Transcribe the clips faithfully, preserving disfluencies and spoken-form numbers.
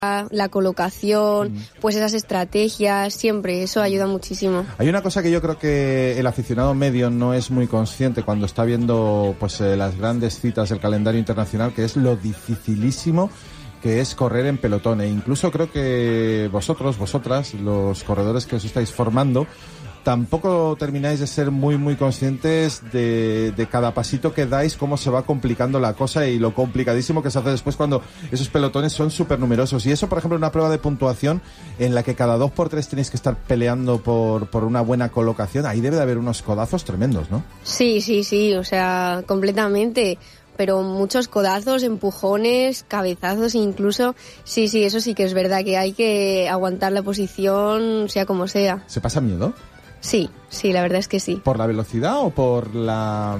la colocación, mm. pues esas estrategias, siempre, eso ayuda muchísimo. Hay una cosa que yo creo que el aficionado medio no es muy consciente cuando está viendo pues eh, las grandes citas del calendario internacional, que es lo dificilísimo que es correr en pelotón. E incluso creo que vosotros, vosotras, los corredores que os estáis formando, tampoco termináis de ser muy muy conscientes de, de cada pasito que dais, cómo se va complicando la cosa y lo complicadísimo que se hace después cuando esos pelotones son súper numerosos. Y eso, por ejemplo, en una prueba de puntuación en la que cada dos por tres tenéis que estar peleando por, por una buena colocación, ahí debe de haber unos codazos tremendos, ¿no? Sí, sí, sí, o sea, completamente. Pero muchos codazos, empujones, cabezazos incluso. Sí, sí, eso sí que es verdad, que hay que aguantar la posición sea como sea. ¿Se pasa miedo? Sí, sí, la verdad es que sí. ¿Por la velocidad o por la...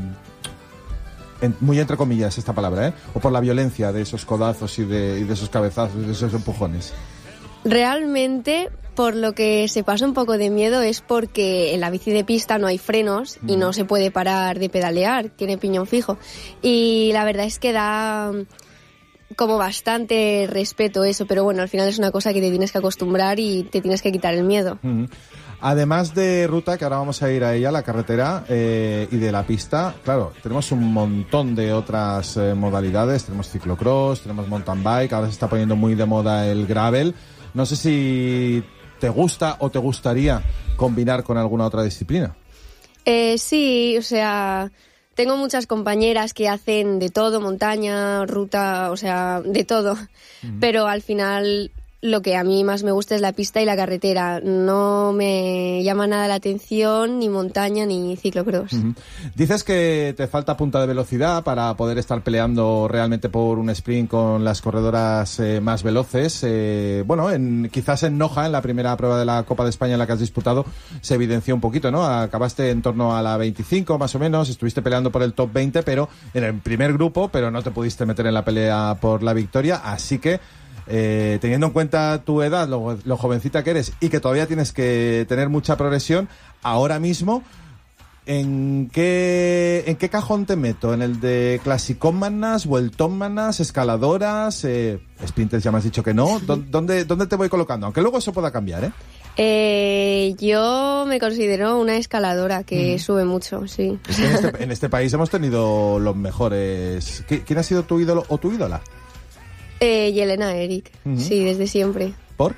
En, muy entre comillas esta palabra, ¿eh? ¿O por la violencia de esos codazos y de, y de esos cabezazos y de esos empujones? Realmente, por lo que se pasa un poco de miedo es porque en la bici de pista no hay frenos mm. y no se puede parar de pedalear, tiene piñón fijo. Y la verdad es que da como bastante respeto eso, pero bueno, al final es una cosa que te tienes que acostumbrar y te tienes que quitar el miedo. Mm. Además de ruta, que ahora vamos a ir a ella, la carretera eh, y de la pista, claro, tenemos un montón de otras eh, modalidades. Tenemos ciclocross, tenemos mountain bike, ahora se está poniendo muy de moda el gravel. No sé si te gusta o te gustaría combinar con alguna otra disciplina. Eh, sí, o sea, tengo muchas compañeras que hacen de todo, montaña, ruta, o sea, de todo, mm. pero al final lo que a mí más me gusta es la pista y la carretera. No me llama nada la atención ni montaña ni ciclocross. Uh-huh. Dices que te falta punta de velocidad para poder estar peleando realmente por un sprint con las corredoras eh, más veloces. Eh, bueno, en, quizás en Noja, en la primera prueba de la Copa de España en la que has disputado, se evidenció un poquito, ¿no? Acabaste en torno a la veinticinco más o menos, estuviste peleando por el top veinte, pero en el primer grupo, pero no te pudiste meter en la pelea por la victoria, así que Eh, teniendo en cuenta tu edad, lo, lo jovencita que eres y que todavía tienes que tener mucha progresión, ahora mismo, ¿en qué, en qué cajón te meto? ¿En el de clasicómanas, vueltómanas, escaladoras, eh, sprinters ya me has dicho que no? ¿Dónde, ¿Dónde te voy colocando? Aunque luego eso pueda cambiar, ¿eh? Eh, yo me considero una escaladora que mm. sube mucho, sí. Es que en, este, en este país hemos tenido los mejores. ¿Quién ha sido tu ídolo o tu ídola? Eh, Yelena Eric, uh-huh. sí, desde siempre. ¿Por?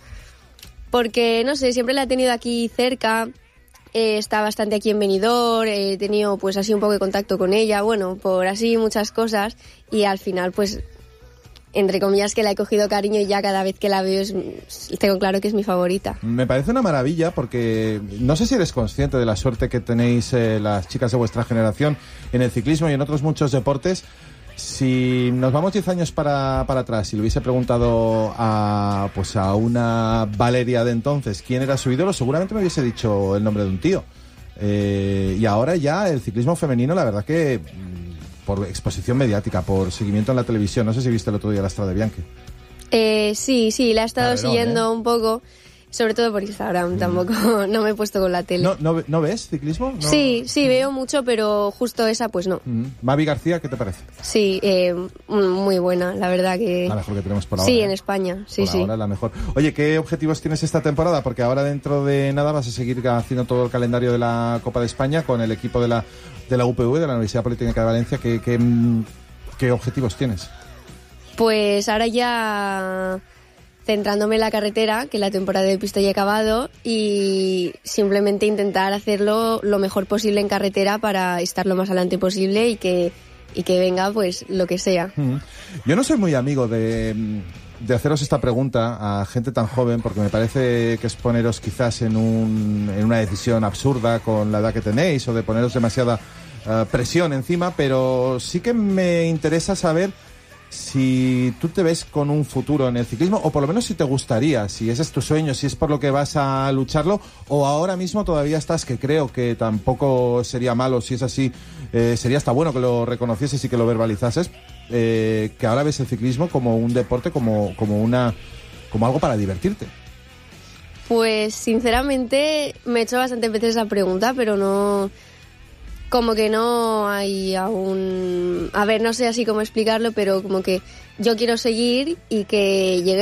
Porque, no sé, siempre la he tenido aquí cerca, eh, está bastante aquí en Benidorm, he tenido pues así un poco de contacto con ella, bueno, por así muchas cosas, y al final pues, entre comillas, que la he cogido cariño y ya cada vez que la veo es, tengo claro que es mi favorita. Me parece una maravilla porque no sé si eres consciente de la suerte que tenéis eh, las chicas de vuestra generación en el ciclismo y en otros muchos deportes. Si nos vamos diez años para, para atrás y le hubiese preguntado a, pues a una Valeria de entonces quién era su ídolo, seguramente me hubiese dicho el nombre de un tío. Eh, y ahora ya el ciclismo femenino, la verdad que por exposición mediática, por seguimiento en la televisión, no sé si viste el otro día la Strade Bianche. Eh, sí, sí, la he estado Carrerón, siguiendo ¿eh? un poco. Sobre todo por Instagram, mm. tampoco, no me he puesto con la tele. ¿No, no, ¿no ves ciclismo? No. Sí, sí, veo mucho, pero justo esa pues no. Mm. Mavi García, ¿qué te parece? Sí, eh, muy buena, la verdad que... La mejor que tenemos por ahora. Sí, ¿eh? en España, sí, por sí. ahora la mejor. Oye, ¿qué objetivos tienes esta temporada? Porque ahora dentro de nada vas a seguir haciendo todo el calendario de la Copa de España con el equipo de la, de la U P V, de la Universidad Politécnica de Valencia. ¿Qué, qué, qué objetivos tienes? Pues ahora ya... centrándome en la carretera, que la temporada de pista ya he acabado, y simplemente intentar hacerlo lo mejor posible en carretera para estar lo más adelante posible y que, y que venga pues lo que sea. Yo no soy muy amigo de, de haceros esta pregunta a gente tan joven porque me parece que es poneros quizás en, un, en una decisión absurda con la edad que tenéis o de poneros demasiada uh, presión encima, pero sí que me interesa saber si tú te ves con un futuro en el ciclismo, o por lo menos si te gustaría, si ese es tu sueño, si es por lo que vas a lucharlo, o ahora mismo todavía estás, que creo que tampoco sería malo, si es así, eh, sería hasta bueno que lo reconocieses y que lo verbalizases, eh, que ahora ves el ciclismo como un deporte, como, como una, como algo para divertirte. Pues sinceramente me he hecho bastantes veces esa pregunta, pero no... como que no hay aún... A ver, no sé así cómo explicarlo, pero como que yo quiero seguir y que llegue